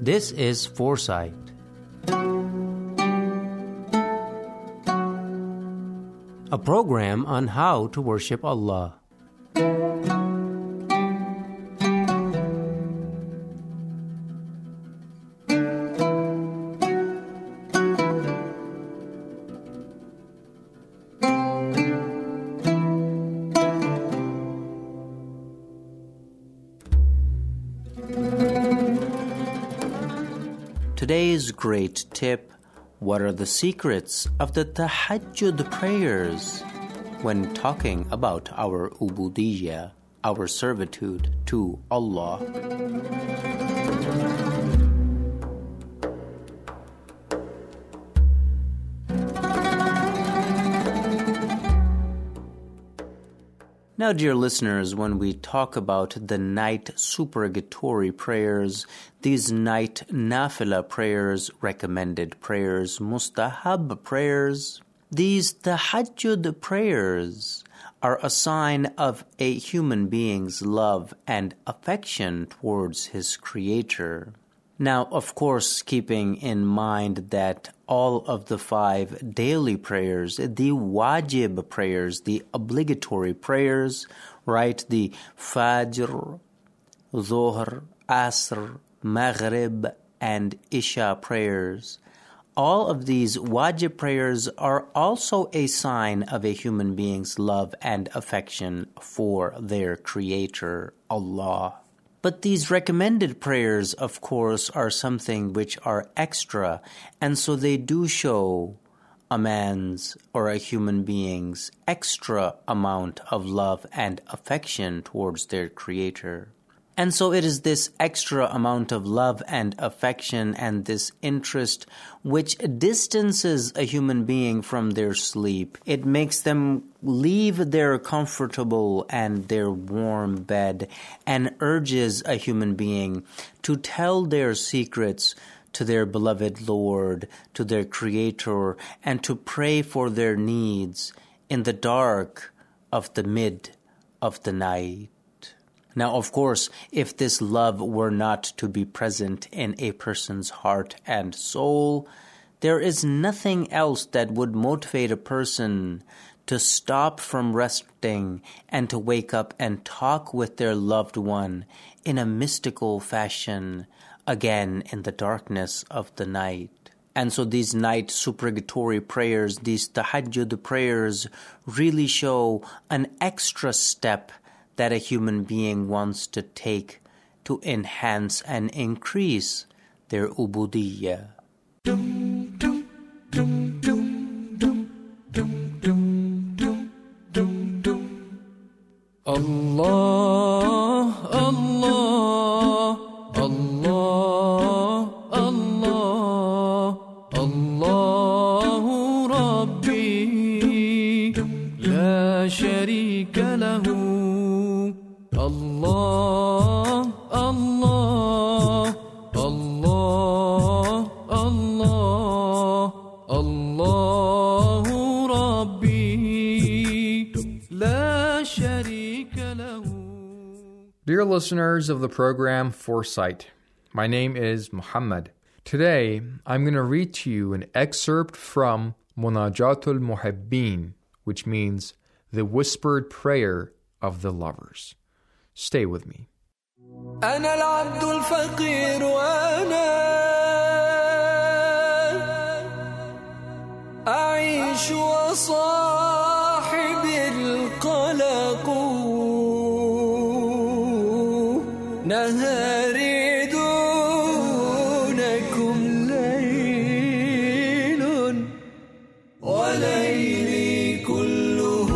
This is Foresight. A program on how to worship Allah. Today's great tip: what are the secrets of the tahajjud prayers when talking about our ubudiyyah, our servitude to Allah? Now, dear listeners, when we talk about the night supererogatory prayers, these night nafila prayers, recommended prayers, mustahab prayers, these tahajjud prayers are a sign of a human being's love and affection towards his Creator. Now, of course, keeping in mind that all of the 5 daily prayers, the wajib prayers, the obligatory prayers, right, the Fajr, Dhuhr, Asr, Maghrib, and Isha prayers, all of these wajib prayers are also a sign of a human being's love and affection for their Creator, Allah. But these recommended prayers, of course, are something which are extra, and so they do show a man's or a human being's extra amount of love and affection towards their Creator. And so it is this extra amount of love and affection and this interest which distances a human being from their sleep. It makes them leave their comfortable and their warm bed and urges a human being to tell their secrets to their beloved Lord, to their Creator, and to pray for their needs in the dark of the mid of the night. Now, of course, if this love were not to be present in a person's heart and soul, there is nothing else that would motivate a person to stop from resting and to wake up and talk with their loved one in a mystical fashion, again in the darkness of the night. And so these night supererogatory prayers, these tahajjud prayers, really show an extra step that a human being wants to take to enhance and increase their ubudiyyah. Allah, Allah, Allah, Allah, Allahu Rabbi, la sharika lahu. Allah, Allah, Allah, Allah, Allahu Rabbi, la sharika lahu. Dear listeners of the program Foresight, my name is Muhammad. Today, I'm going to read to you an excerpt from Munajatul Muhibbin, which means the whispered prayer of the lovers. Stay with me. أنا العبد الفقير وأنا أعيش وصاحبي القلق نهاري دونكم ليل وليلي كله.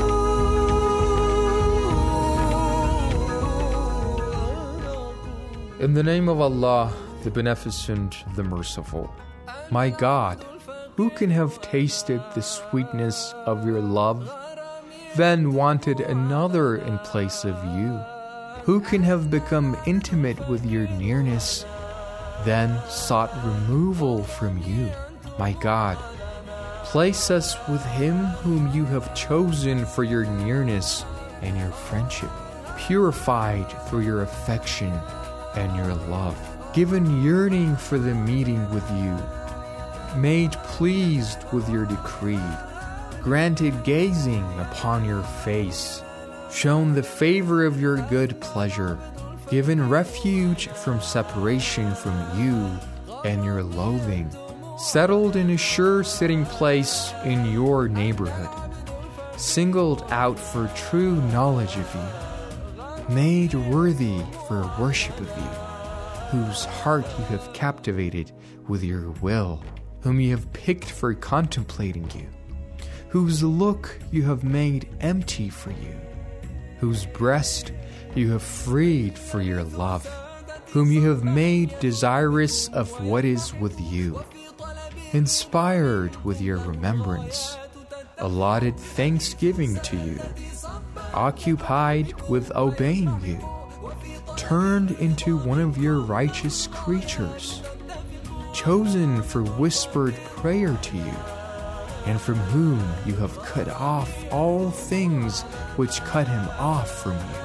In the name of Allah, the Beneficent, the Merciful. My God, who can have tasted the sweetness of your love, then wanted another in place of you? Who can have become intimate with your nearness, then sought removal from you? My God, place us with him whom you have chosen for your nearness and your friendship, purified through your affection and your love. given yearning for the meeting with you, made pleased with your decree, granted gazing upon your face, shown the favor of your good pleasure, given refuge from separation from you and your loathing, settled in a sure sitting place in your neighborhood, singled out for true knowledge of you, made worthy for worship of you, whose heart you have captivated with your will, whom you have picked for contemplating you, whose look you have made empty for you, whose breast you have freed for your love, whom you have made desirous of what is with you, inspired with your remembrance, allotted thanksgiving to you, occupied with obeying you, turned into one of your righteous creatures, chosen for whispered prayer to you, and from whom you have cut off all things which cut him off from you.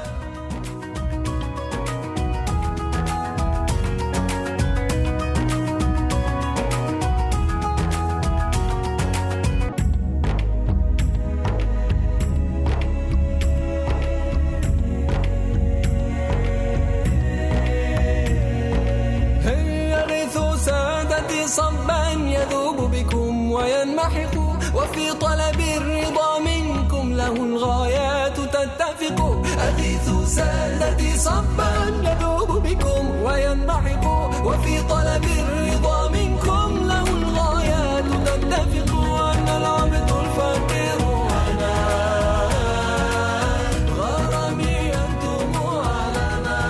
صبا يذوب بكم وينمحق وفي طلب الرضا منكم له الغايات تتفق أغيثوا سادتي صبا يذوب بكم وينمحق وفي طلب الرضا منكم له الغايات تتفق أن العبد الفقير أنا غرامي أنتم علنا.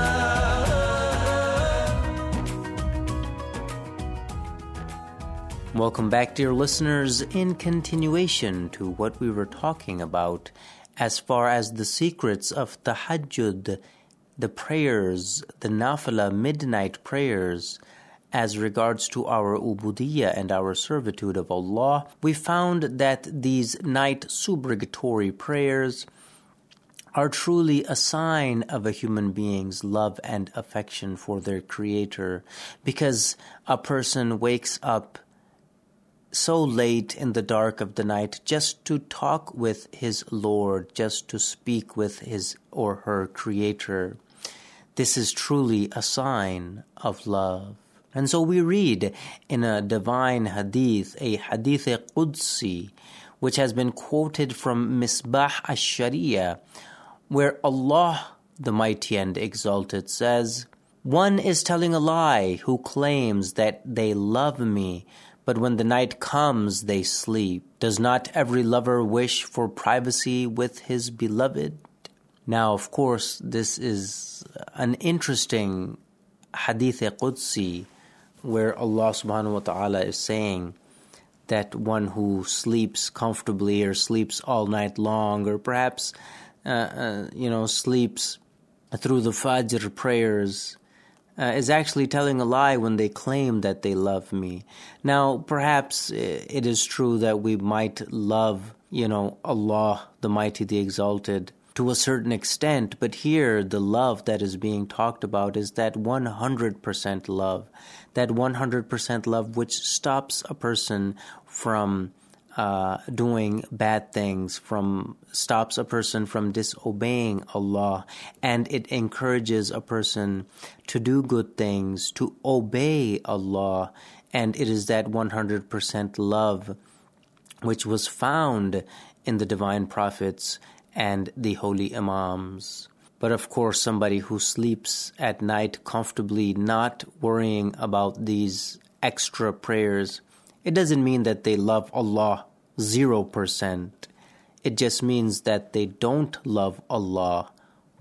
Welcome back, dear listeners, in continuation to what we were talking about as far as the secrets of tahajjud, the prayers, the nafila midnight prayers, as regards to our ubudiyyah and our servitude of Allah. We found that these night subrogatory prayers are truly a sign of a human being's love and affection for their Creator, because a person wakes up so late in the dark of the night just to talk with his Lord, just to speak with his or her Creator. This is truly a sign of love. And so we read in a divine hadith, a hadith Qudsi, which has been quoted from Misbah al-Sharia, where Allah, the Mighty and Exalted, says, "One is telling a lie who claims that they love me, but when the night comes, they sleep. Does not every lover wish for privacy with his beloved?" Now, of course, this is an interesting hadith Qudsi, where Allah subhanahu wa ta'ala is saying that one who sleeps comfortably or sleeps all night long, or perhaps, sleeps through the Fajr prayers, is actually telling a lie when they claim that they love me. Now, perhaps it is true that we might love, Allah, the Mighty, the Exalted, to a certain extent, but here the love that is being talked about is that 100% love, that 100% love which stops a person from doing bad things, stops a person from disobeying Allah, and it encourages a person to do good things, to obey Allah, and it is that 100% love which was found in the divine prophets and the holy imams. But of course, somebody who sleeps at night comfortably, not worrying about these extra prayers, it doesn't mean that they love Allah 0%. It just means that they don't love Allah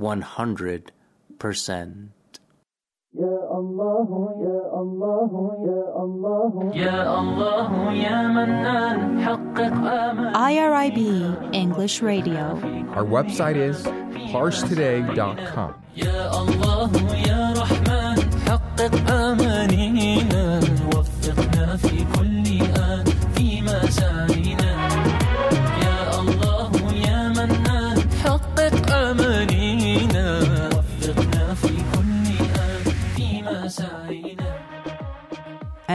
100%. Ya Allah, Ya Allah, Ya Allah, Ya Allah, Ya Mannan, حقق آمال. IRIB English Radio. Our website is parstoday.com. يا الله يا رحمن حقق آمانينا وفقنا في كل آن في مساعينا يا الله يا منان حقق آمانينا وفقنا في كل آن في مساعينا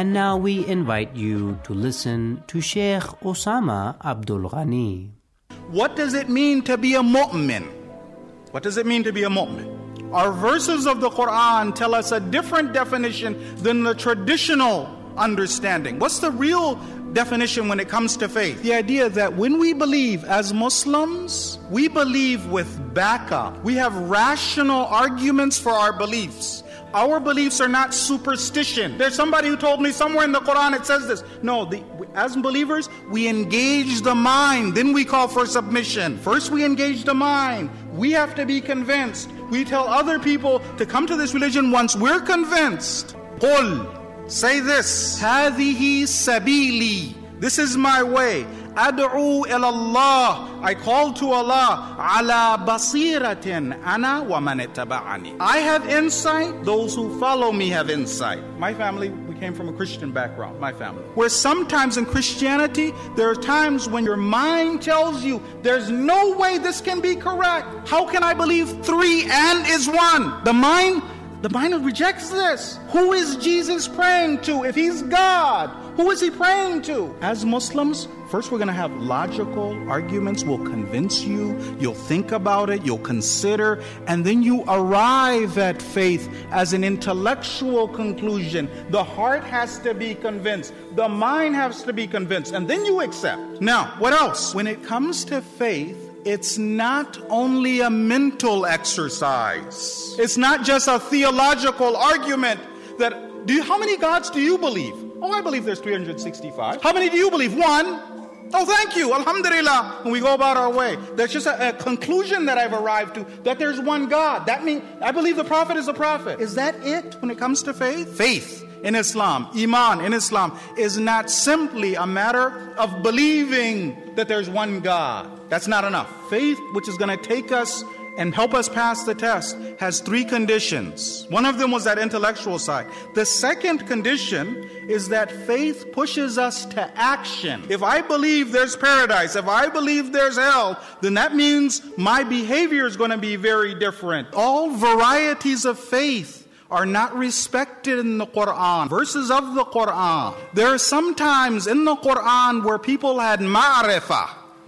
And now we invite you to listen to Sheikh Osama Abdul Ghani. What does it mean to be a mu'min? What does it mean to be a mu'min? Our verses of the Quran tell us a different definition than the traditional understanding. What's the real definition when it comes to faith? The idea that when we believe as Muslims, we believe with backup. We have rational arguments for our beliefs. Our beliefs are not superstition. There's somebody who told me somewhere in the Quran it says this. No, as believers, we engage the mind, then we call for submission. First we engage the mind. We have to be convinced. We tell other people to come to this religion once we're convinced. Qul, say this, هذه سبيلي, this is my way. أدعو إلى الله, I call to Allah. على بصيرة أنا ومن اتبعني. I have insight, those who follow me have insight. My family, we came from a Christian background, my family. Where sometimes in Christianity, there are times when your mind tells you, there's no way this can be correct. How can I believe 3 and is 1? The mind rejects this. Who is Jesus praying to? If he's God, who is he praying to? As Muslims, first we're going to have logical arguments. We'll convince you. You'll think about it. You'll consider. And then you arrive at faith as an intellectual conclusion. The heart has to be convinced. The mind has to be convinced. And then you accept. Now, what else? When it comes to faith, it's not only a mental exercise. It's not just a theological argument that, how many gods do you believe? Oh, I believe there's 365. How many do you believe? 1. Oh, thank you. Alhamdulillah. And we go about our way. That's just a conclusion that I've arrived to, that there's one God. That means I believe the prophet is a prophet. Is that it when it comes to faith? Faith in Islam, Iman in Islam, is not simply a matter of believing that there's one God. That's not enough. Faith, which is going to take us and help us pass the test, has 3 conditions. One of them was that intellectual side. The second condition is that faith pushes us to action. If I believe there's paradise, if I believe there's hell, then that means my behavior is going to be very different. All varieties of faith are not respected in the Quran. Verses of the Quran. There are some times in the Quran where people had ma'rifah,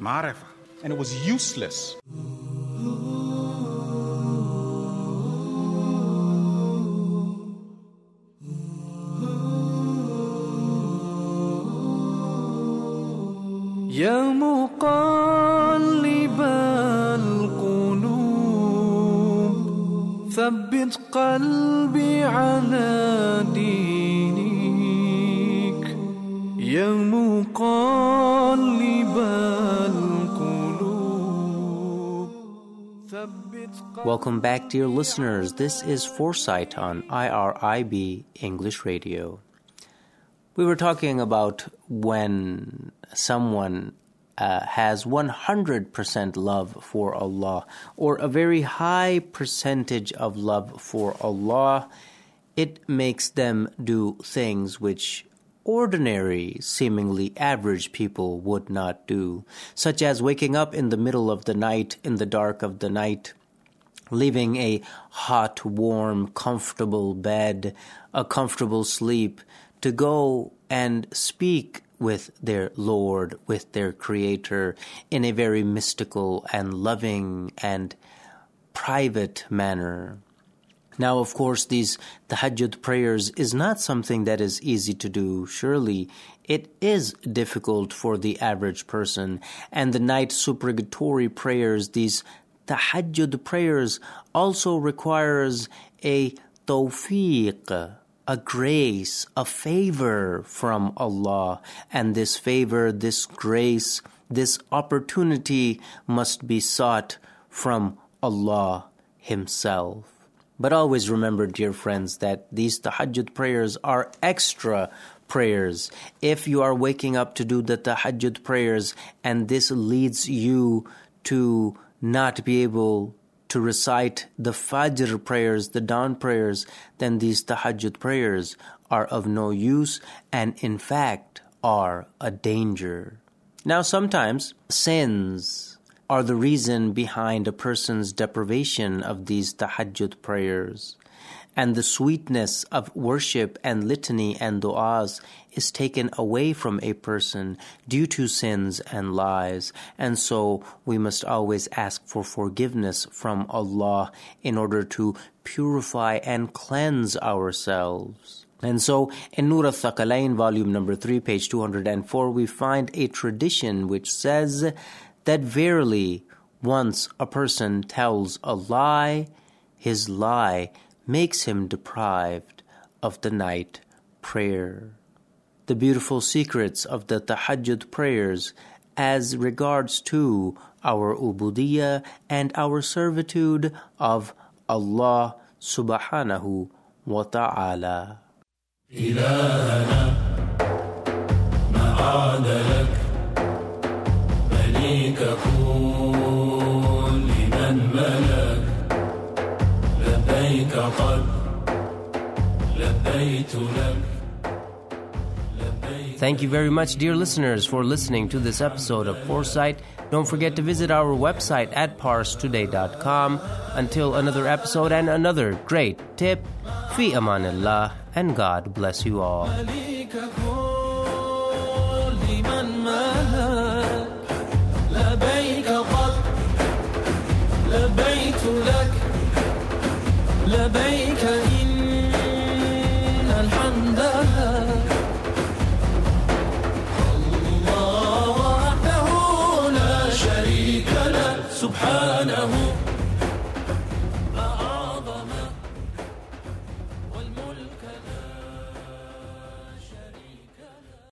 and it was useless. يا مقلب القلوب ثبت قلبي على دينك يا مقلب القلوب ثبت قلبي. Welcome back, dear listeners. This is Foresight on IRIB English Radio. We were talking about when someone has 100% love for Allah, or a very high percentage of love for Allah, it makes them do things which ordinary, seemingly average people would not do, such as waking up in the middle of the night, in the dark of the night, leaving a hot, warm, comfortable bed, a comfortable sleep, to go and speak with their Lord, with their Creator, in a very mystical and loving and private manner. Now, of course, these tahajjud prayers is not something that is easy to do. Surely, it is difficult for the average person. And the night supplicatory prayers, these tahajjud prayers, also requires a tawfiq, a grace, a favor from Allah. And this favor, this grace, this opportunity must be sought from Allah Himself. But always remember, dear friends, that these tahajjud prayers are extra prayers. If you are waking up to do the tahajjud prayers and this leads you to not be able to recite the Fajr prayers, the dawn prayers, then these tahajjud prayers are of no use and in fact are a danger. Now sometimes sins are the reason behind a person's deprivation of these tahajjud prayers. and the sweetness of worship and litany and du'as is taken away from a person due to sins and lies. And so we must always ask for forgiveness from Allah in order to purify and cleanse ourselves. And so in Nur al-Thaqalain, volume number 3, page 204, we find a tradition which says that verily, once a person tells a lie, his lie makes him deprived of the night prayer. The beautiful secrets of the tahajjud prayers as regards to our ubudiyya and our servitude of Allah subhanahu wa ta'ala. إلهنا ما عاد لك مليك كل من ملك لبيك قد لبيت لك. Thank you very much, dear listeners, for listening to this episode of Foresight. Don't forget to visit our website at parstoday.com. Until another episode and another great tip, fi amanillah, and God bless you all. سبحانه